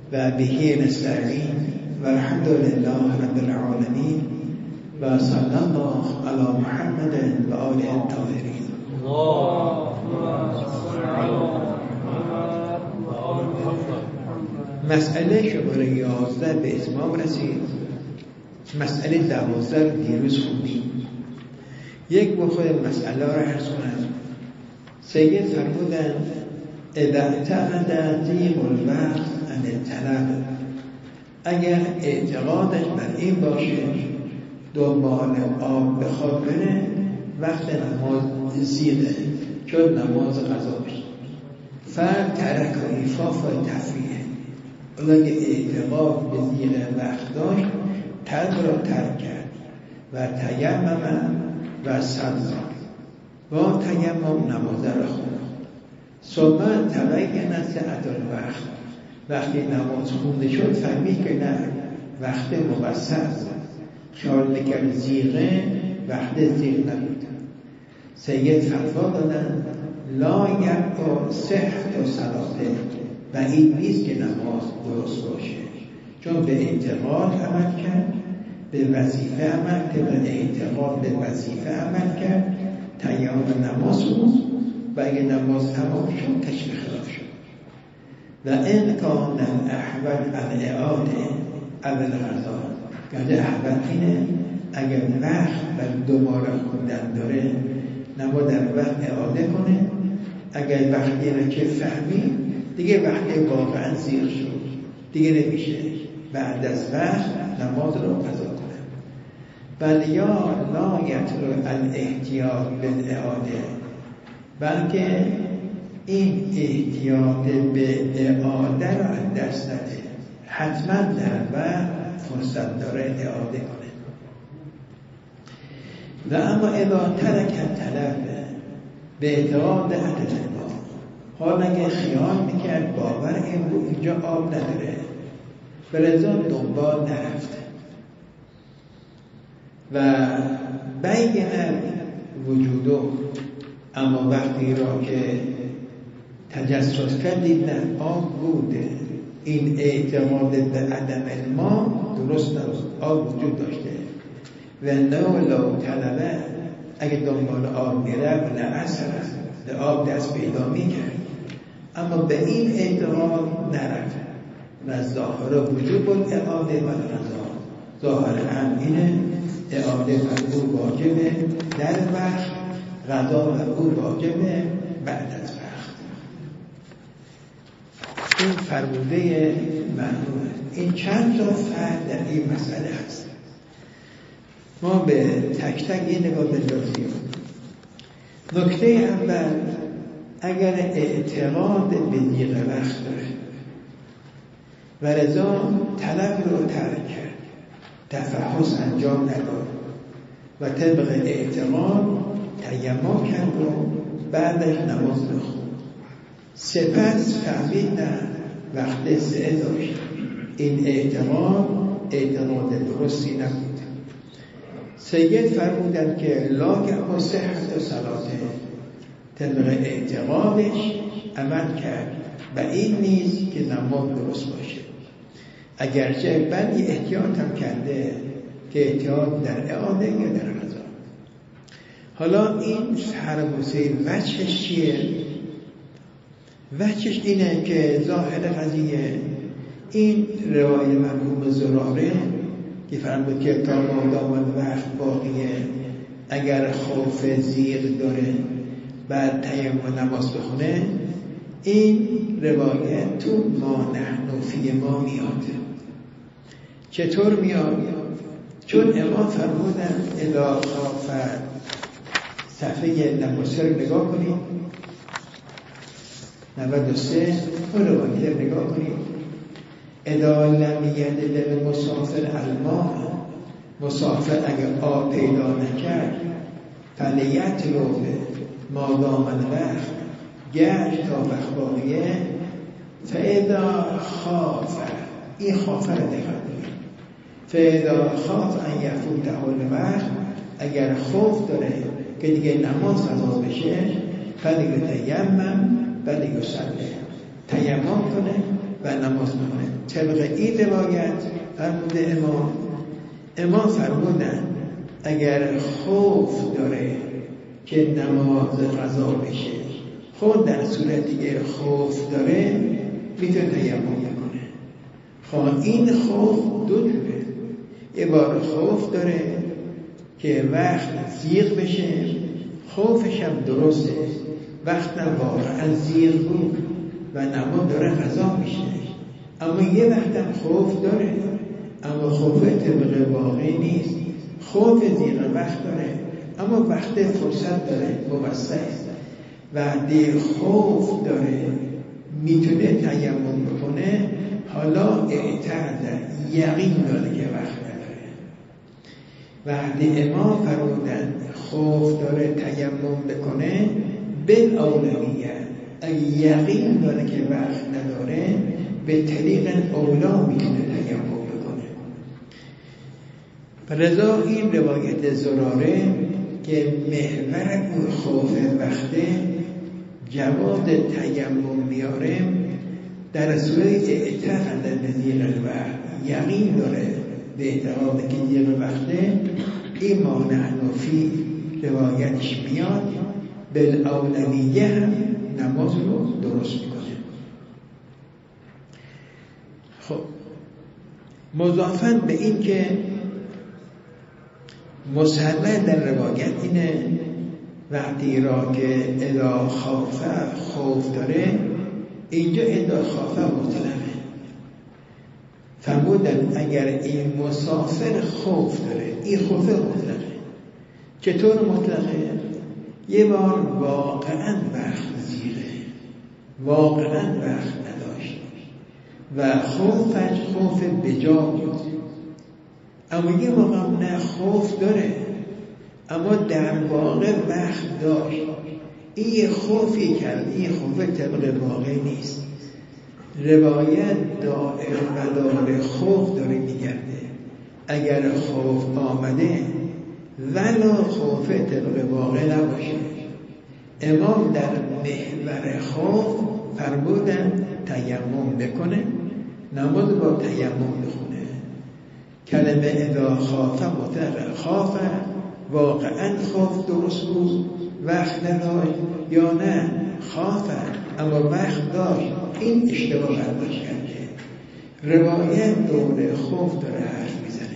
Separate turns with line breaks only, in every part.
و بهی نستعین و الحمد لله رب العالمین و صلی الله علی محمد و آله الطاهرین. مسئله شماره 11 به اتمام رسید. مسئله 12 دیروز خوندیم. یک بخور مسئله را عرض کنم. سید فرمودند اذا اعتقد ضیق الوقت عن الطلب، اگر اعتقادش بر این باشه دنبال آب بخواد بره وقت نماز زیده چون نماز قضا بشه فرد ترک و ایفاف و تفریه. اگه اعتقاد به زیغ وقت داشت ترک را ترک کرد و تیمم و صلا با تیمم نماز را خوند. ثم تبین ساعت الوقت، وقتی نماز خونده شد فهمید که نه وقت مقصر، خیال میکرد زیغه وقت زیغ نبود. سید فتوا دادن لا یبقا صحت و صلاته، و این نیست که نماز درست باشه چون به اعتقاد عمل کرد، به وظیفه عمل کرد، به اعتقاد به وظیفه عمل کرد، تیمم نماز بود و اگه نماز تمام شد کشف خلاف شد. و این کان الاحوال الاعاده اول غذا، گرده احوال اینه اگر وقت و دوباره خوندن داره نما در وقت اعاده کنه. اگر وقتی را که فهمی دیگه وقتی واقعا زیر شد دیگه نمیشه بعد از وقت نماز رو قضا کنه. بل یا لا یطلب الاحتیاط بالاعاده، بلکه این احتیاط به اعاده رو از دست نده، حتما در وقت فرصت داره اعاده کنه. و اما اذا ترک طلب به اعتقاد عدد ما، حال اگه خیال میکرد باور اینجا آب نداره بلذا دنبال نرفت و بین وجودو، اما وقتی را که تجسس کردید نه آب بوده، این اعتماد به عدم ما درست نبود، آب وجود داشته و نولو طلبه اگه دنبال آب میره و نعصر به آب دست پیدا میکرد، اما به این اعتماد نرفت و ظاهر وجود بود اعاده و رضا. ظاهر امینه اعاده و او واجبه در وقت، رضا و او واجبه بعد از وقت. این فرموده معنوه. این چند تا فرد در این مسئله هست. ما به تک تک یه نگاه بندازیم. نکته اول، اگر اعتقاد به دیغ وقت داره و رضا طلب رو ترک کرد، تفحص انجام نداد و طبق اعتقاد تیمم کرد و بعدش نماز بخوند، سپس فهمید نه وقت سعی داشت، این اعتقاد درستی نبود. سید فرمودند که لا یبقا صحت و صلاته، طبق اعتقادش عمل کرد و این نیست که نماز درست باشه، اگرچه بعدی احتیاط هم کرده که احتیاط در اعاده یا در قضا. حالا این هر موسیقی وجهش چیه؟ وجهش اینه که ظاهر قضیه این روایت مرحوم زراره که فرمود که تا مادام وقت باقیه اگر خوف زیغ داره بعد تیمم نماز بخونه، این روایت تو ما نحن فی ما میاد. چطور میاد؟ چون امام فرمودن اذا خاف، صفحه نماز رو نگاه کنید 93 اون روایت رو نگاه کنید. اذا لم یجد للمسافر الماء، مسافر اگر آب پیدا نکرد فلیطلب ما دام الوقت، گشت تا وقت باقیه، فاذا خاف، این خاف رو دقت کنید، فاذا خاف ان یفوته الوقت، اگر خوف داره که دیگه نماز قضا بشه فلیتیمم ولیصلی، تیمم کنه و نماز میکنه. طبق این روایت فرموده امام فرمودن اگر خوف داره که نماز قضا بشه، خود در صورتی که خوف داره میتونه تیمم کنه. خواه این خوف دو جوره، یه بار خوف داره که وقت زیغ بشه، خوفش هم درسته، وقت هم واقعا زیغ بود و نماز داره قضا میشه. اما یه وقت هم خوف داره، اما خوف طبق واقعی نیست، خوف زیغ وقت داره اما وقت فرصت داره، موسع وقتی خوف داره میتونه تیمم بکنه. حالا اعتقد یقین داره که وقت نداره. وقتی امام فرمودن خوف داره تیمم بکنه، بالاولویت اگه یقین داره که وقت نداره به طریق اولا میتونه تیمم بکنه. لذا این روایت زراره که محور اون خوف وقته جواز تیمم میاره، در صورت اعتقاد به زیغ الوقت یقین داره به اعتقاد که زیغ وقته، این مانع فی روایتش میاد، بالاولویه هم نماز رو درست میکنه. خب مضافاً به این که مسلم در روایت اینه وقتی را که اذا خاف خوف داره، اینجا اذا خاف مطلقه. فرمودن اگر این مسافر خوف داره، این خوف مطلقه. چطور مطلقه؟ یه بار واقعا وقت زیغه، واقعا وقت نداشت و خوفش خوف بجا بود، اما یه موقع نه خوف داره اما در واقع وقت داشت. این یه خوفی کرد، این خوف طبق واقع نیست. روایت دائر مدار خوف داره میگرده. اگر خوف آمده ولا خوف طبق واقع نباشه، امام در محور خوف فرمودن تیمم بکنه، نماز با تیمم بخونه. کلمه اذا خاف مطلق، خاف واقعا خوف درست بود وقت نداشت یا نه خاف اما وقت داشت، این اشتباه برداشت کرده. روایت دور خوف داره حرف میزنه.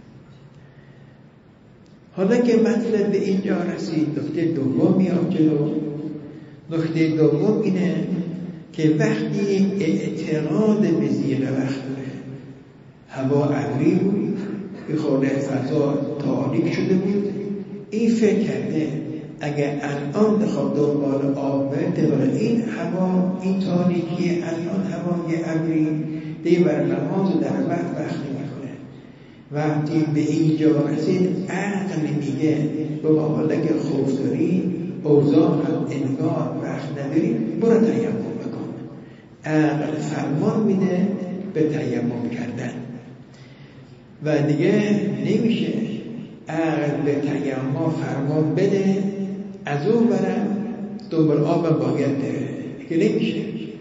حالا که مطلب به اینجا رسید، نکته دوم میاد جلو. نکته دوم اینه که وقتی اعتقاد به زیغ وقت داره، هوا ابری بود، به خورده فضا تاریک شده بود، این فکر کرده اگر الان بخواد دنبال آب بره، این هوا این تاریکی الان هوای ابری دیگه بر نماز در وقت نمیکنه. وقتی به اینجا رسید عقل میگه بابا حالا که خوف داری، اوضاع هم انگار وقت نداری، برو تیمم بکن. عقل فرمان میده به تیمم کردن و دیگه نمیشه عقل به تیمم فرمان بده از اون برم دنبال آب باید بره، که نمیشه.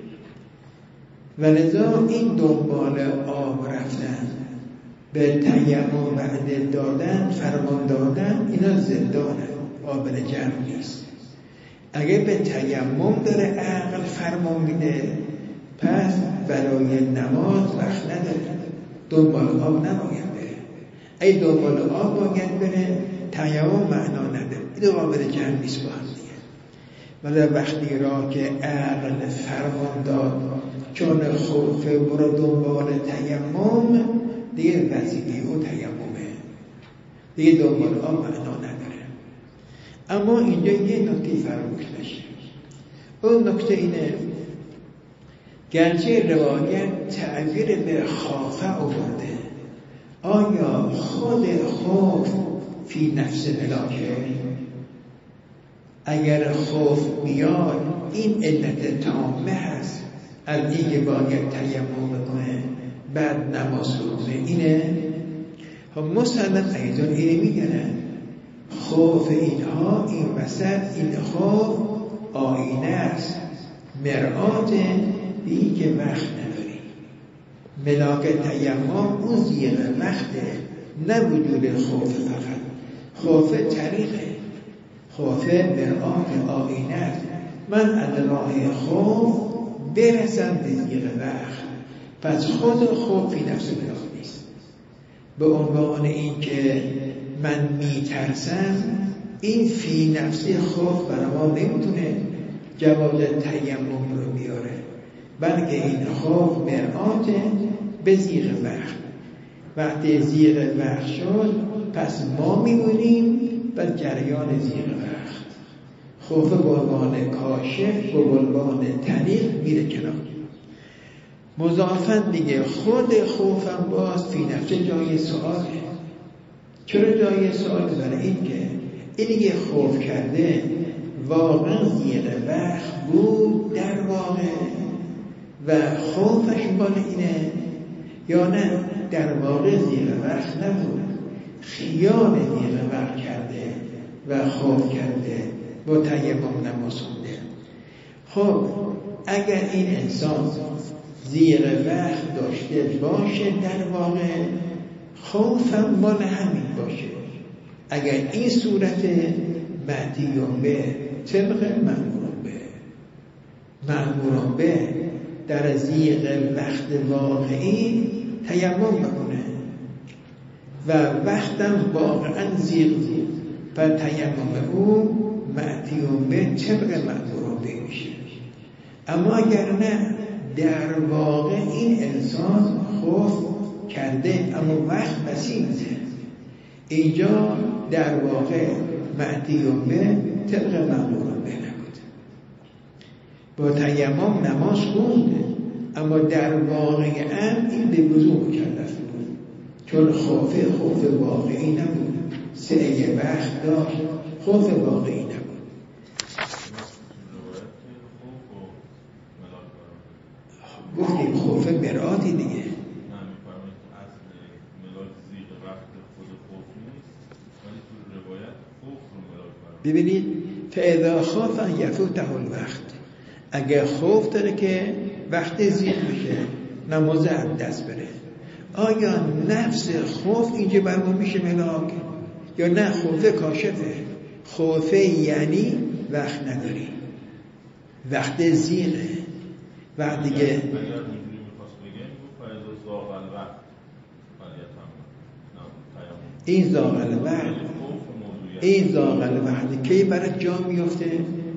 و لذا این دنبال آب رفتن، به تیمم وعده دادن، فرمان دادن، اینا زندانه، قابل جمع نیست. اگه به تیمم داره عقل فرمان میده، پس برای نماز وقت نداره، دنبال آب نباید بره. اگه دنبال آب باید بره، تیمم معنا نداره، این قابل جمع نیست با هم دیگه. ولی وقتی را که عقل فرمان داد چون خوف برو دنبال تیمم، دیگه وظیفه او تیممه، دیگه دنبال آب معنا نداره. اما اینجا یه نکته فراموش نشه. اون نکته اینه گرچه روایت تعبیر به خافه آورده، آیا خود خوف فی نفس ملاکه؟ اگر خوف بیاد این علت تامه هست از اینکه باید تیمم بکنه بعد نماز بکنه، اینه. خب مسلم ایضا اینه میگنن خوف اینها این وسط، این خوف آینه است، مرآت بی که وقت نداری. ملاک تیمم اون زیغ وقته، نه وجود خوف فقط. خوف طریقه، خوف مرآت آینه است. من از راه خوف برسم به زیغ وقت. پس خود خوف فی نفس ملاک نیست. به عنوان این که من میترسم، این فی نفسی خوف برای ما نمیتونه جواز تیمم رو بیاره، بلکه این خوف مرآت به زیغ وقت. وقتی زیغ وقت شد پس ما میمونیم و جریان زیغ وقت خوف به عنوان کاشف، به عنوان طریق میره کنار. مضافاً دیگه خود خوفم باز فی نفسه جای سؤاله. چرا جای سؤاله؟ برای این که اینی که خوف کرده واقعا زیغ وقت بود در واقع و خوفش مال اینه، یا نه در واقع زیغ وقت نبود، خیال زیغ وقت کرده و خوف کرده با تیمم نماز خونده. خب اگر این انسان زیغ وقت داشته باشه، در واقع خوفم مال همین باشه. اگر این صورت معدیون به طبق مأموران به در زیغ وقت واقعی تیمم بکنه و وقتم واقعا زیغ بود و تیمم او معدیون به طبق مأموران به میشه. اما اگر نه، در واقع این انسان خوف کرده اما وقت بسیطه، اینجا در واقع معدیون به طبق مأموران به نبود. با تیمم نماز خونده اما در واقع این به وضو مکلف بود، چون خوف واقعی نبود، سعی وقت داشت، خوف واقعی نبود. گفتیم خوف مرآتی دیگه. ببینید فاذا خاف ان یفوته الوقت، اگر خوف داره که وقت زیغ بشه، نماز از دست بره، آیا نفس خوف اینجا برمون میشه ملاک یا نه خوف کاشفه؟ خوفه یعنی وقت نداری، وقت زیغه، وقت دیگه این زاغل وقت، این زاغل وقت کی برای جا میفته؟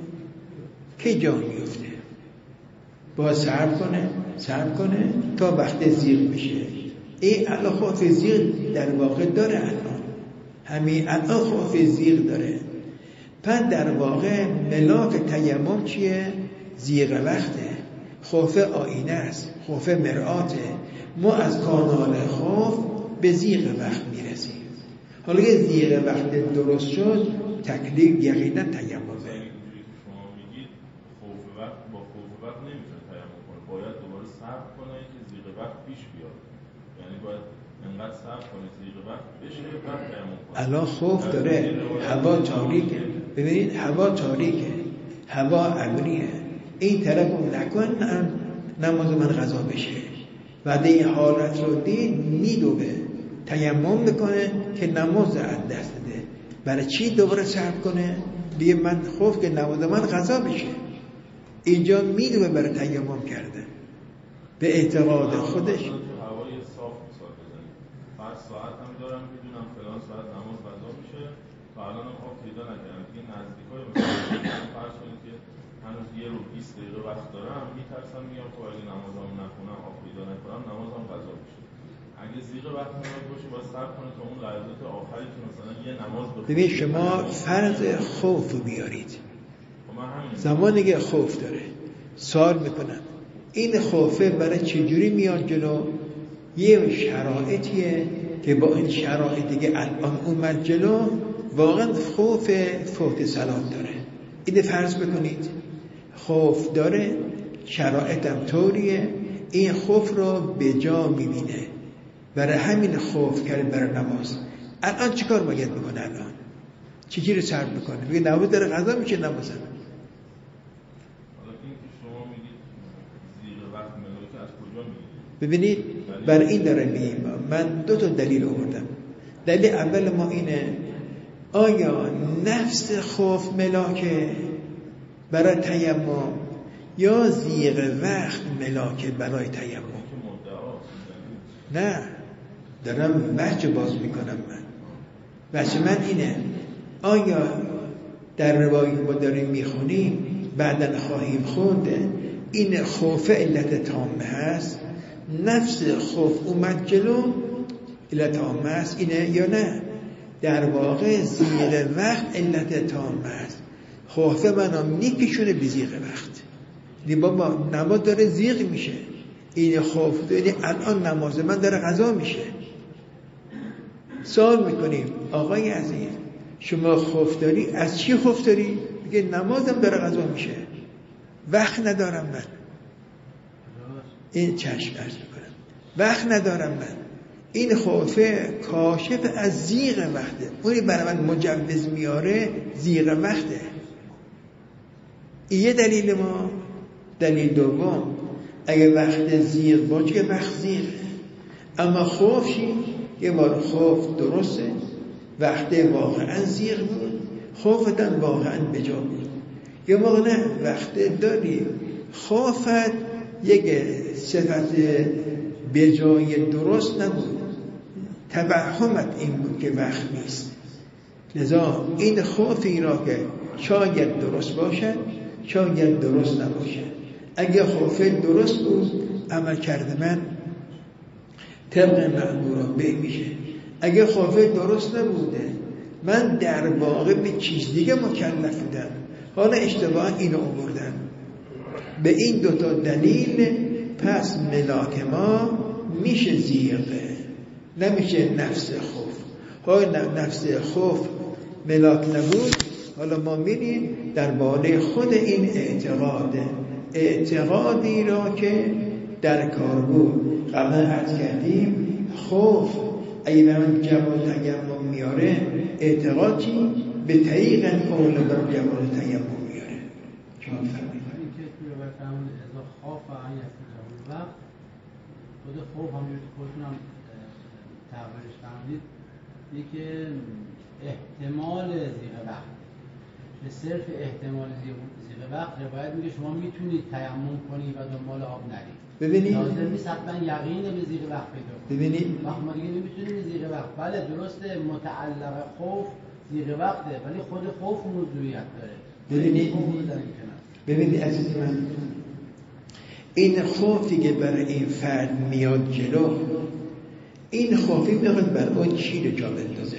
کی جا میفته؟ باید صبر کنه تا وقت زیغ بشه. این الان خوف زیغ در واقع داره، همین الان خوف زیغ داره. پس در واقع ملاک تیمم چیه؟ زیغ وقته، خوف آینه است، خوف مرآته. ما از کانال خوف به زیغ وقت میرسیم. حالا که زیغ وقت درست شد، تکلیف یقینا تیممه.
شما میگید خوف وقت با خوف وقت نمیشه تیمم کنه، باید دوباره صبر کنه که زیغ وقت پیش بیاد، یعنی باید انقدر صبر کنه زیغ وقت بشه بعد تیمم کنه.
الان خوف داره، هوا تاریکه، ببینید هوا تاریکه، هوا ابریه، این طرف رو نکن نماز من قضا بشه. بعد این حالت رو دید میدوه تیمم میکنه که نماز از دست ده. برای چی دوباره صبر کنه؟ دیگه من خوف که نماز من قضا بشه. اینجا میدوه برای تیمم کرده به اعتقاد خودش.
هوای صاف مثال بزنید، بعد ساعت هم دارم میدونم فلان ساعت نماز قضا میشه و الان هم آب پیدا نکردم، دیگه نزدیکای مثلا فرض کنید که هنوز یه رو 20 دقیقه وقت دارم، میترسم میام که اگه نمازمو نخونم آب پیدا نکنم نمازم قضا میشه. اگه زیغ وقت نماز باشه باید صبر کنه تا اون لحظات آخری که مثلا یه نماز بخونه.
ببین شما فرض خوف رو بیارید، زمانی که خوف داره سوال میکنم این خوفه برای چجوری میاد جلو؟ یه شرایطیه که با این شرایطی که الان اومد جلو واقعا خوف فوت صلات داره. این فرض بکنید خوف داره، شرایطم طوریه، این خوف رو به جا میبینه، برای همین خوف کرد برای نماز. الان چیکار باید بکنه؟ الان چجوری صبر بکنه؟ میگه نماز داره قضا میشه نمازم.
حالا این که شما میگید زیغ وقت ملاک از کجا میگید؟
ببینید بر این داره میگیم. من 2 تا دلیل آوردم. دلیل اول ما اینه، آیا نفس خوف ملاکه برای تیمم یا زیغ وقت ملاکه برای تیمم؟ نه، دارم بحث باز میکنم. من بحث من اینه، آیا در روایی ما داریم میخونیم بعدن خواهیم خوند این خوف علت تامه هست، نفس خوف اومد جلو علت تامه هست اینه یا نه؟ در واقع زیغ وقت علت تامه هست. خوف منو میکشونه به زیغ وقت. دی بابا نماز داره زیغ میشه، این خوف داره، الان نماز من داره قضا میشه. سوال میکنیم آقای عزیز شما خوف داری؟ از چی خوف داری؟ میگه نمازم داره قضا میشه، وقت ندارم من. این چشم عرض میکنم، وقت ندارم من. این خوفه کاشف از زیغ وقته، اونی برای من مجوز میاره زیغ وقته. این یه دلیل ما. دلیل دوم، اگه وقت زیغ باشه که وقت زیغه، اما خوفی یه بار خوف درسته، وقت واقعا زیغ بود، خوفتن واقعا بجا بود. یه موقع نه، وقت داری خوفت یک صفت بجای درست نبود، توهمت این بود که وقت نیست. لذا این خوفی را که شاید درست باشد شاید درست نباشد. اگه خوف درست بود عمل کرده من طبق مأموران میشه. اگه خوف درست نبوده من در واقع به چیز دیگه مکلف بودم، حالا اشتباه اینو آوردم. به این 2 تا دلیل پس ملاک ما میشه زیغه، نمیشه نفس خوف. حالا نفس خوف ملاک نبود، حالا ما میریم درباره خود این اعتقادی را که در کار بود. قبلا عرض کردیم خوف اگه به من جواب تیمم میاره، اعتقاد چی؟ به طریق قول بر جواب تیمم میاره. شما فرمایید.
این که توی بفرمون ازا خوف و این وقت خود خوف همونجور که خودتون هم تقریرش فرمودید که احتمال زیغ وقت، به صرف احتمال زیغ وقت روایت میگه شما میتونید تیمم کنید و دنبال آب نرید.
ببینید
لازم نیست حتما یقین به زیغ وقت پیدا کنید.
ببینید
وقت ما دیگه نمیتونیم زیغ وقت، بله درسته متعلق خوف زیغ وقته ولی خود خوف موضوعیت داره.
ببینید عزیز من، این خوفی که برای این فرد میاد جلو، این خوفی میخواد بر اون چی رو جا بندازه؟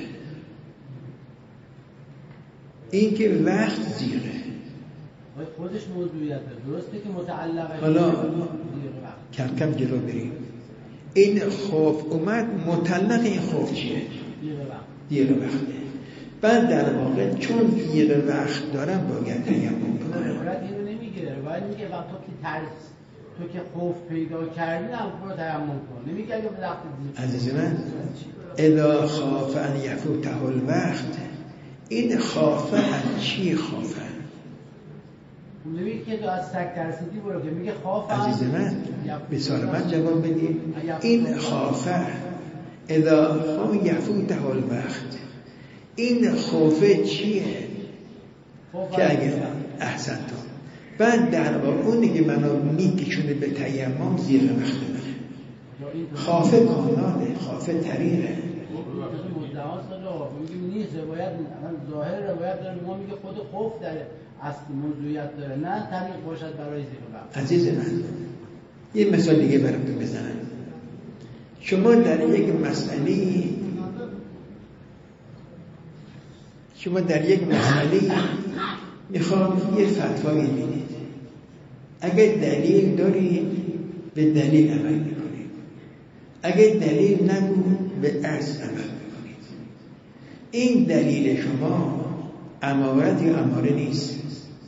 این که وقت زیغه
خودش موضوعیت درسته که متعلقه.
حالا کم کم جلو بریم. این خوف اومد، متعلق این خوف چیه؟ زیغ وقته. بعد در واقع چون زیغ وقت دارم باید تیمم کنم.
روایت اینو نمیگه، روایت میگه وقت تو که خوف پیدا کردی هم برو تیمم کن، نمیگه اگه وقت
عزیز من الا خاف ان یفوته الوقت، این خافه از چی خافه؟
نمیگه که تو از سگ ترسیدی برو، که میگه خافه.
عزیز من به سوال من جواب بدید. این خافه الا خاف یفوته الوقت، این خوفه چیه؟ که اگر احسن تو بعد در واقع اونی که منو میکشونه به تیمم زیغ وقت منه. خافه کاناله، خافه طریقه.
مدعاست میگه نیست، روایت ظاهر روایت داره، ما میگه خود خوف داره اصل موضوعیت داره، نه طریق باشد برای زیغ وقت.
عزیز من یه مثال دیگه براتون بزنم. شما در یک مسئله میخوام یه فتوایی بدید، اگه دلیل دارید به دلیل عمل میکنید، اگه دلیل نبود به اصل عمل میکنید. این دلیل شما امارت یا اماره نیست؟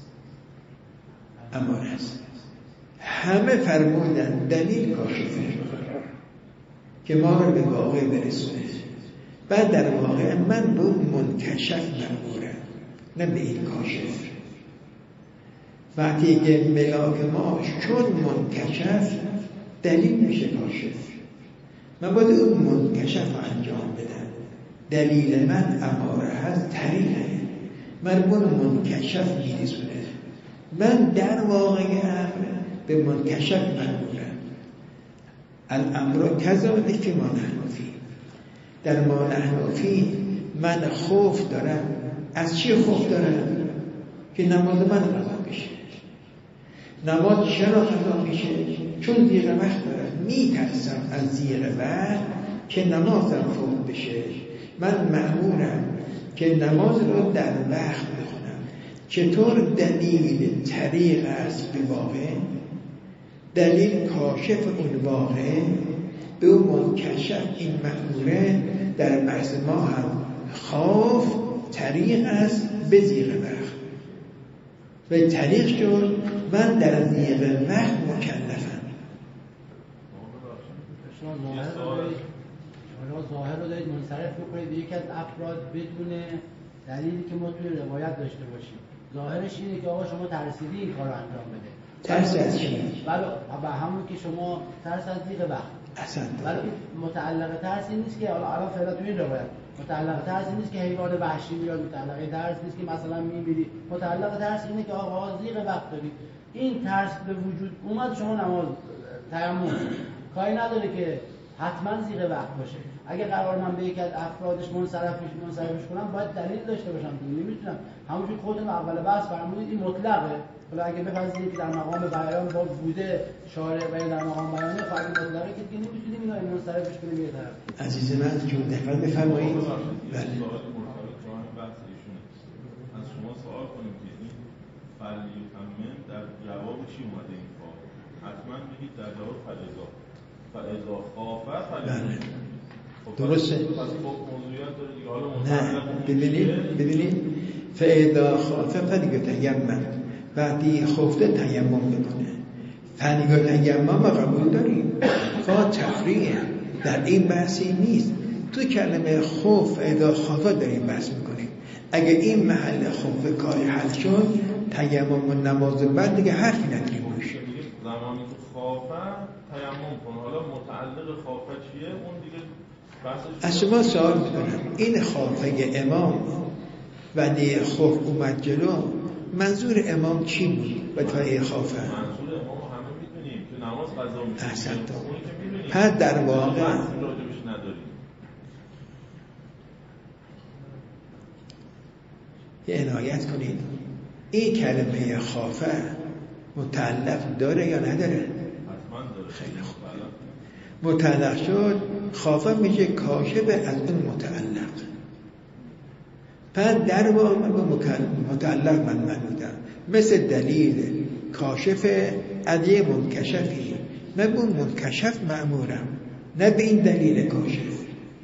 اماره است. همه فرمودن دلیل کاشفه که ما رو به واقع برسونه. بعد در واقع من به اون منکشف مأمورم، نه به این کاشف. وقتی که ملاک ما چون منکشف دلیل میشه کاشف. من باید اون منکشف رو انجام بدم. دلیل من اماره هست، طریقه من اون منکشف میرسونه. من در واقع امر به منکشف مأمورم. الامر کذالک فی ما نحن فیه. در ما نحن فیه من خوف دارم. از چی خوف دارم؟ که نماز من قضا بشه. نماز چرا قضا میشه؟ چون زیر وقت دارم. میترسم از زیر وقت که نمازم فوت بشه. من مأمورم که نماز رو در وقت بخونم. چطور دلیل طریق است به واقع؟ دلیل کاشف اون واقع به اون منکشف این مأموره. در بحث ما هم خوف طریق است به زیر وقت و طریق شد من در زیر وقت مکلفم.
شما ظاهر رو دارید منصرف بکنید به یکی از افراد بدون دلیلی که ما توی روایت داشته باشیم. ظاهرش اینه که آقا شما ترسیدی این کار رو انجام بده.
ترس از چی؟
بله همون که شما ترس از دیگه وقت
اصلا
ولی متعلق ترسی نیست که الان فعلا توی این روایت متعلق ترسی نیست که حیوان وحشی بیاد، متعلق ترس نیست که مثلا میمیری. متعلق ترس اینه که آقا زیغ وقت داری. این ترس به وجود اومد شما نماز تیمم کاری نداره که حتما زیغ وقت باشه. اگه قرار من به یکی از افرادش منصرفش کنم باید دلیل داشته باشم. نمیتونم همونجوری خودتون اول بحث فرمودید این مطلقه. حالا اگه بپذیرید که در مقام بیان با بوده شارع و در مقام بیانه فرض مطلقه که دیگه نمیتونیم اینا منصرفش کنیم یه طرف.
عزیز من که دقت بفرمایید. بله.
از شما سوال کنیم که این فلیتمم در جواب چی اومده این کار؟ حتما بگید در جواب فاذا خافت فلیتمم.
درسته.
پس موضوعیت داره دیگه. حالا
نه ببینید فاذا خافت فلیتمم. وقتی خفته تیمم بکنه. فلیتمم ما قبول داریم. فا تفریعه. در این بحثی نیست. تو کلمه خوف اذا خافت داریم بحث میکنیم. اگه این محل خوف کاری حل شد تیمم و نماز بعد دیگه حرفی نداریم روش.
زمانی که خوفه تیمم کن. حالا متعلق خوفه چیه اون دیگه بحثش.
از شما سوال میکنم این خوفه امام ولی خوف اومد جلو منظور امام چی بود؟ به توی خوفه
منظور امام همه میدونیم که نماز قضا میشه.
احسن تو پس در واقع
راجبش نداریم.
یه عنایت کنید این کلمه خافه متعلق داره یا نداره؟
حتما داره.
خیلی خوب. متعلق شد خافه میشه کاشف از اون متعلق. پس در واقع متعلق من بودم مثل دلیل کاشف از یه منکشفی. من به اون منکشف مأمورم نه به این دلیل کاشف.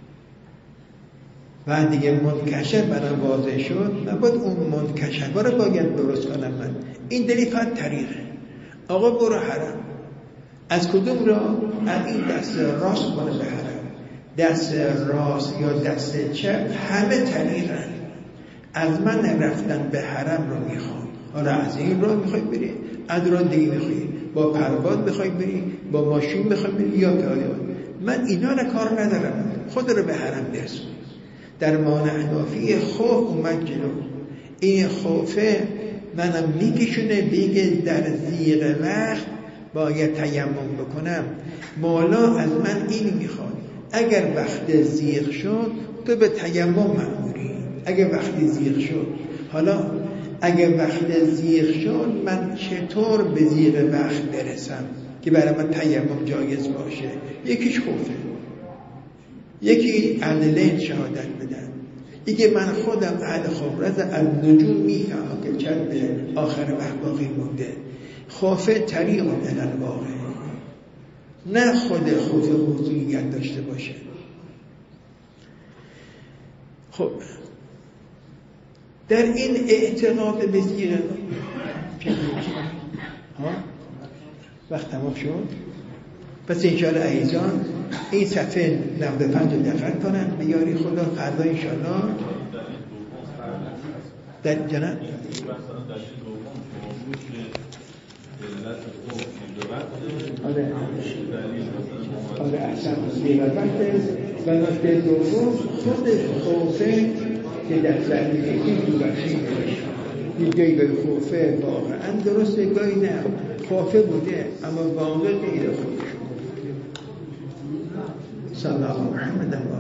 و دیگه منکشف برام واضح شد من باید اون منکشف رو باید درست کنم. من این دلیل فقط طریقه. آقا برو حرم. از کدوم را؟ از این دست راست کنه به حرم. دست راست یا دست چپ همه طریقه. از من رفتن به حرم رو میخوام. حالا از این راه میخوای بری، از راه دیگه میخوای با پرواز میخوای بری، با ماشین میخوای بری یا پیاده. من اینا رو کار ندارم. خود رو به حرم برسون. در ما نحن فیه خوف اومد جلو. این خوفه منم میکشونه بگه در زیر وقت باید تیمم بکنم. مولا از من این میخواد اگر وقت زیغ شد تو به تیمم مأموری. اگر وقتی زیغ شد حالا اگر وقت زیغ شد من چطور به زیغ وقت برسم که برای من تیمم جایز باشه؟ یکیش خوفه، یکی عدلین شهادت بدن، یکی من خودم اهل خبرت از نجوم میفهمم که چند به آخر وقت باقی مونده. خوفه طریق الواقع نه خود خوف موضوعیت داشته باشه. خب در این اعتقاد به زیر وقت تمام شد. پس انشاءالله عزیزان این صفحه 95 رو دقت کنن به یاری خدا. فردا انشاءالله در جنب آره اصلا و نکته دوم خود خوفه که در زمینه این دوبخشی دیگه گاهی خوفه واقعا درسته گاهی نه خوفه بوده اما واقع غیر خودش. صلی الله محمد